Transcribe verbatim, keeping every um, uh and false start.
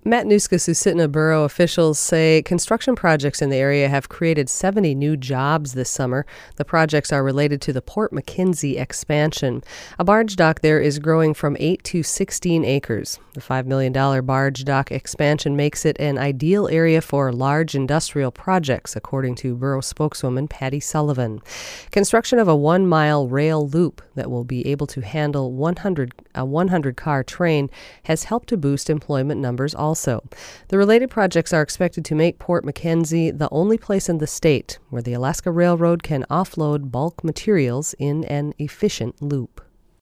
Matanuska Susitna Borough officials say construction projects in the area have created seventy new jobs this summer. The projects are related to the Port McKenzie expansion. A barge dock there is growing from eight to sixteen acres. The five million dollars barge dock expansion makes it an ideal area for large industrial projects, according to Borough spokeswoman Patty Sullivan. Construction of a one-mile rail loop that will be able to handle one hundred, a one hundred car train has helped to boost employment numbers also. Also, the related projects are expected to make Port McKenzie the only place in the state where the Alaska Railroad can offload bulk materials in an efficient loop.